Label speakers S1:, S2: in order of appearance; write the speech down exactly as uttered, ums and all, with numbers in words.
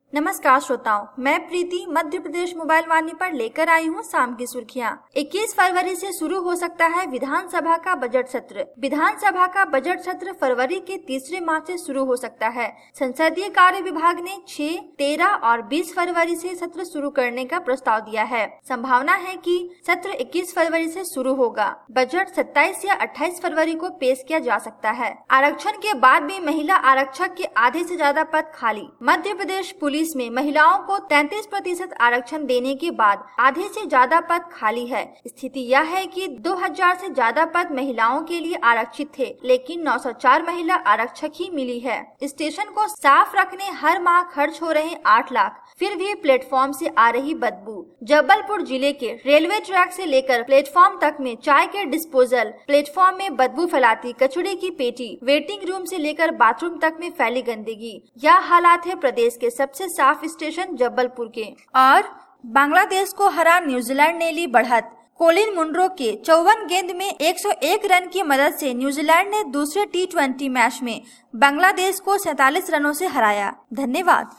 S1: नमस्कार श्रोताओं, मैं प्रीति मध्य प्रदेश मोबाइल वाणी पर लेकर आई हूँ शाम की सुर्खियाँ। इक्कीस फरवरी से शुरू हो सकता है विधानसभा का बजट सत्र। विधानसभा का बजट सत्र फरवरी के तीसरे माह से शुरू हो सकता है। संसदीय कार्य विभाग ने छह, तेरह और बीस फरवरी से सत्र शुरू करने का प्रस्ताव दिया है। संभावना है कि सत्र इक्कीस फरवरी से शुरू होगा। बजट सत्ताईस या अट्ठाईस फरवरी को पेश किया जा सकता है। आरक्षण के बाद भी महिला आरक्षक के आधे से ज्यादा पद खाली। मध्य प्रदेश पुलिस में महिलाओं को तैंतीस प्रतिशत आरक्षण देने के बाद आधे से ज्यादा पद खाली है। स्थिति यह है कि दो हज़ार से ज्यादा पद महिलाओं के लिए आरक्षित थे, लेकिन नौ सौ चार महिला आरक्षक ही मिली है। स्टेशन को साफ रखने हर माह खर्च हो रहे आठ लाख, फिर भी प्लेटफॉर्म से आ रही बदबू। जबलपुर जिले के रेलवे ट्रैक से लेकर प्लेटफॉर्म तक में चाय के डिस्पोजल, प्लेटफॉर्म में बदबू फैलाती कचड़े की पेटी, वेटिंग रूम से लेकर बाथरूम तक में फैली गंदगी। यह हालात है प्रदेश के सबसे साफ स्टेशन जबलपुर के। और बांग्लादेश को हरा न्यूजीलैंड ने ली बढ़त। कोलिन मुनरो के चौवन गेंद में एक सौ एक रन की मदद से न्यूजीलैंड ने दूसरे टी ट्वेंटी मैच में बांग्लादेश को सैंतालीस रनों से हराया। धन्यवाद।